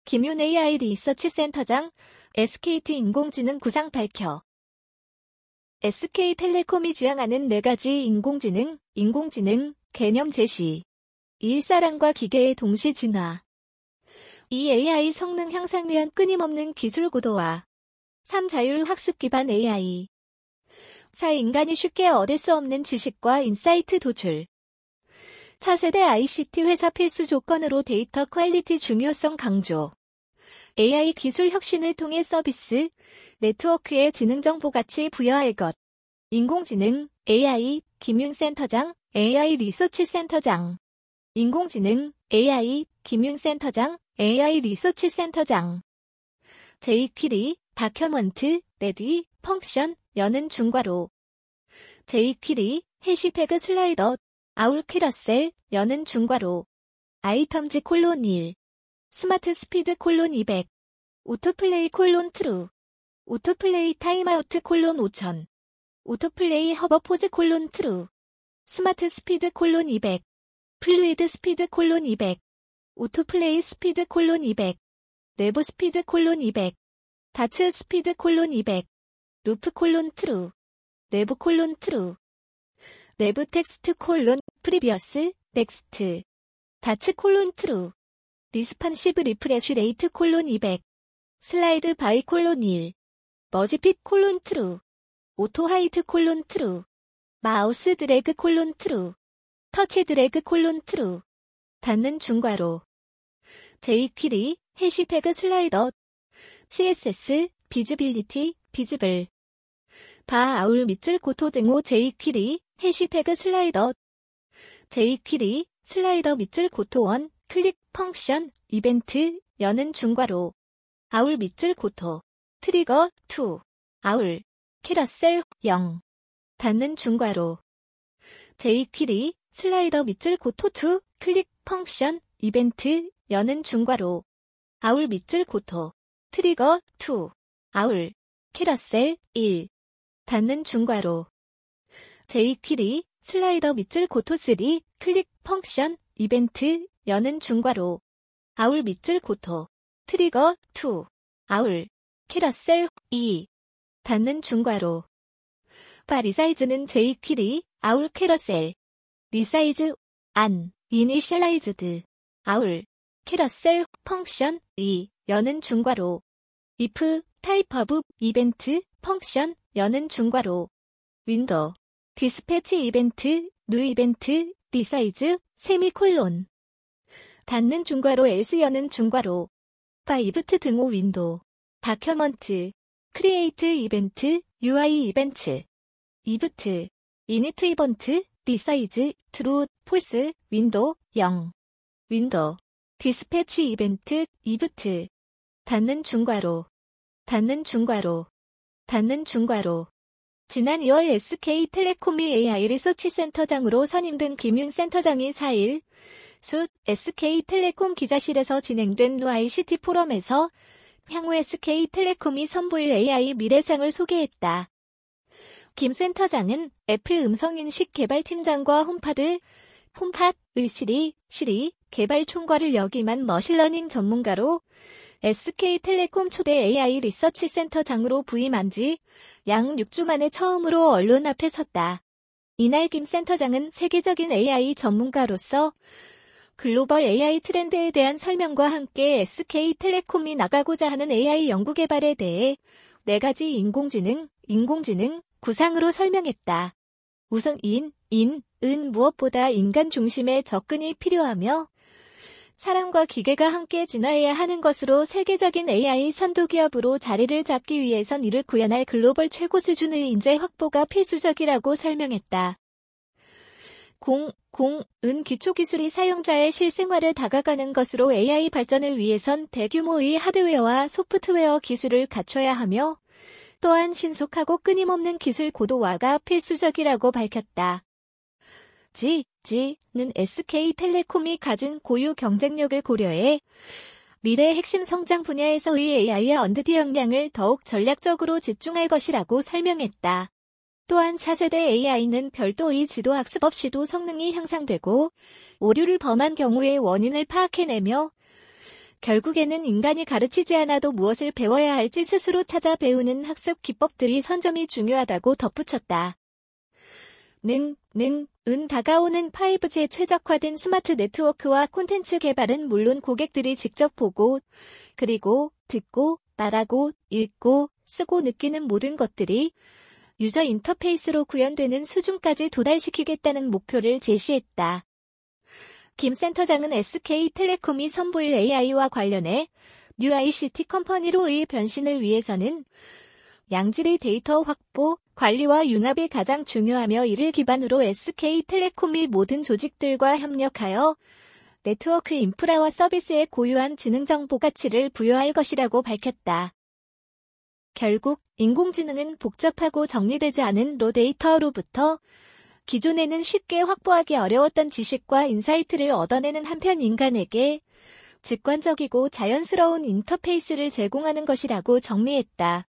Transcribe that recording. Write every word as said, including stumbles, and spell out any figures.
김윤 에이아이 리서치 센터장, 에스케이티 인공지능 구상 밝혀. 에스케이텔레콤이 지향하는 네 가지 인공지능, 인공지능, 개념 제시. 일. 사람과 기계의 동시 진화. 이. 에이아이 성능 향상 위한 끊임없는 기술 고도화. 삼. 자율학습 기반 에이아이. 사. 인간이 쉽게 얻을 수 없는 지식과 인사이트 도출. 차세대 아이씨티 회사 필수 조건으로 데이터 퀄리티 중요성 강조. 에이아이 기술 혁신을 통해 서비스, 네트워크의 지능정보 가치 부여할 것. 인공지능, 에이아이, 김윤 센터장, 에이아이 리서치 센터장. 인공지능, 에이아이, 김윤 센터장, 에이아이 리서치 센터장. 제이퀴리, 다큐먼트, 레디, 펑션, 여는 중괄호. 제이퀴리, 해시태그 슬라이더, 아울 캐러셀, 여는 중괄호. 아이텀즈 콜론 일. 스마트 스피드 콜론 이백. 오토플레이 콜론 트루. 오토플레이 타임아우트 콜론 오천. 오토플레이 허버포즈 콜론 트루. 스마트 스피드 콜론 이백. 플루이드 스피드 콜론 이백. 오토플레이 스피드 콜론 이백. 내부 스피드 콜론 이백. 다츠 스피드 콜론 이백. 루프 콜론 트루. 내부 콜론 트루. 내부 텍스트 콜론 프리비어스 넥스트. 다츠 콜론 트루. 리스판시브 리프레쉬 레이트 콜론 이백. 슬라이드 바이 콜론 일. 머지핏 콜론 트루. 오토 하이트 콜론 트루. 마우스 드래그 콜론 트루. 터치 드래그 콜론 트루. 닫는 중괄호. 제이퀴리, 해시태그 슬라이더. 씨에스에스, 비즈빌리티, 비즈블. 바 아울 밑줄 고토 등호 제이퀴리, 해시태그 슬라이더. 제이퀴리, 슬라이더 밑줄 고토 일, 클릭, 펑션, 이벤트, 여는 중괄호. 아울 밑줄 고토. 트리거, 이. 아울. 캐러셀, 영. 닫는 중괄호. 제이퀴리, 슬라이더 밑줄 고토 이, 클릭, 펑션, 이벤트, 여는 중괄호. 아울 밑줄 고토. 트리거, 이. 아울. 캐러셀, 일. 닫는 중괄호. 제이퀴리, 슬라이더 밑줄 고토 삼, 클릭, 펑션, 이벤트, 여는 중괄호. 아울 밑줄 고토. 트리거, 이. 아울. 캐러셀, 이. 닫는 중괄호. 바 리사이즈는 제이퀴리, 아울 캐러셀. 리사이즈, 안, 이니셜라이즈드. 아울. 캐러셀, 펑션, 이. 여는 중괄호. if, 타입 오브, 이벤트, 펑션, 여는 중괄호. 윈도우. 디스패치 이벤트, 뉴 이벤트, 리사이즈, 세미콜론. 닫는 중괄호 else 여는 중괄호. 바 이브트 등호 윈도우. 다큐먼트. 크리에이트 이벤트, 유아이 이벤트. 이브트. 이니트 이벤트, 리사이즈, 트루, 폴스, 윈도우, 영. 윈도우. 디스패치 이벤트, 이브트. 닫는 중괄호. 닫는 중괄호. 닫는 중괄호. 지난 이월 에스케이텔레콤이 에이아이 리서치 센터장으로 선임된 김윤 센터장이 사 일 숫 에스케이텔레콤 기자실에서 진행된 루 아이씨티 포럼에서 향후 에스케이텔레콤이 선보일 에이아이 미래상을 소개했다. 김 센터장은 애플 음성인식 개발팀장과 홈파드, 홈팟의 시리, 시리 개발 총괄을 역임한 머신러닝 전문가로 에스케이텔레콤 초대 에이아이 리서치 센터장으로 부임한 지 약 육 주 만에 처음으로 언론 앞에 섰다. 이날 김 센터장은 세계적인 에이아이 전문가로서 글로벌 에이아이 트렌드에 대한 설명과 함께 에스케이텔레콤이 나가고자 하는 에이아이 연구개발에 대해 네 가지 인공지능, 인공지능, 구상으로 설명했다. 우선 인, 인, 은 무엇보다 인간 중심의 접근이 필요하며 사람과 기계가 함께 진화해야 하는 것으로 세계적인 에이아이 선도기업으로 자리를 잡기 위해선 이를 구현할 글로벌 최고 수준의 인재 확보가 필수적이라고 설명했다. 공, 공, 은 기초기술이 사용자의 실생활에 다가가는 것으로 에이아이 발전을 위해선 대규모의 하드웨어와 소프트웨어 기술을 갖춰야 하며 또한 신속하고 끊임없는 기술 고도화가 필수적이라고 밝혔다. 지, 지는 에스케이텔레콤이 가진 고유 경쟁력을 고려해 미래 핵심 성장 분야에서의 에이아이의 언더디 역량을 더욱 전략적으로 집중할 것이라고 설명했다. 또한 차세대 에이아이는 별도의 지도학습 없이도 성능이 향상되고 오류를 범한 경우의 원인을 파악해내며 결국에는 인간이 가르치지 않아도 무엇을 배워야 할지 스스로 찾아 배우는 학습 기법들이 선점이 중요하다고 덧붙였다. 능, 능, 은 다가오는 파이브지에 최적화된 스마트 네트워크와 콘텐츠 개발은 물론 고객들이 직접 보고, 그리고 듣고, 말하고, 읽고, 쓰고 느끼는 모든 것들이 유저 인터페이스로 구현되는 수준까지 도달시키겠다는 목표를 제시했다. 김 센터장은 에스케이텔레콤이 선보일 에이아이와 관련해 뉴 아이씨티 컴퍼니로의 변신을 위해서는 양질의 데이터 확보, 관리와 융합이 가장 중요하며 이를 기반으로 에스케이텔레콤이 모든 조직들과 협력하여 네트워크 인프라와 서비스에 고유한 지능정보 가치를 부여할 것이라고 밝혔다. 결국 인공지능은 복잡하고 정리되지 않은 로 데이터로부터 기존에는 쉽게 확보하기 어려웠던 지식과 인사이트를 얻어내는 한편 인간에게 직관적이고 자연스러운 인터페이스를 제공하는 것이라고 정리했다.